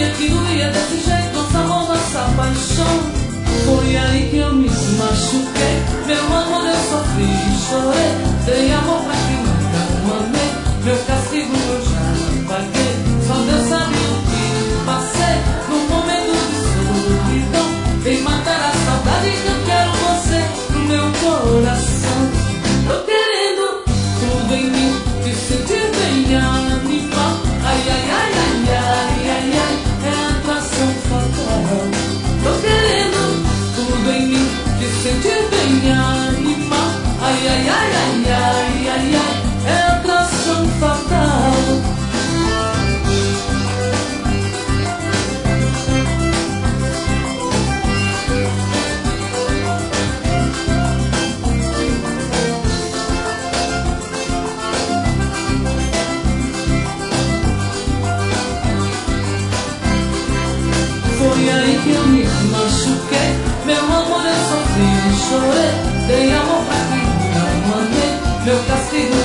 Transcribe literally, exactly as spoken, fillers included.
sabia que doía desse jeito nosso amor, nossa paixão. Foi aí que eu me machuquei. Meu amor, eu sofri e chorei. Dei amor pra quem nunca amei. Meu castigo eu já paguei. Só Deus sabe o que passei. Num momento de solidão, vem matar a saudade que eu quero você no meu coração. Tô querendo tudo em mim, te sentir bem, animal. Ai, ai, ai, ai, ai, ai, ai, é atração fatal. Tô querendo tudo em mim, te sentir bem, animal. Ai, ai, ai, ai, ai, ai, ai, é atração fatal. Foi aí que eu me machuquei. Meu amor, eu sofri e chorei. Dei amor pra quem não amei. Meu castigo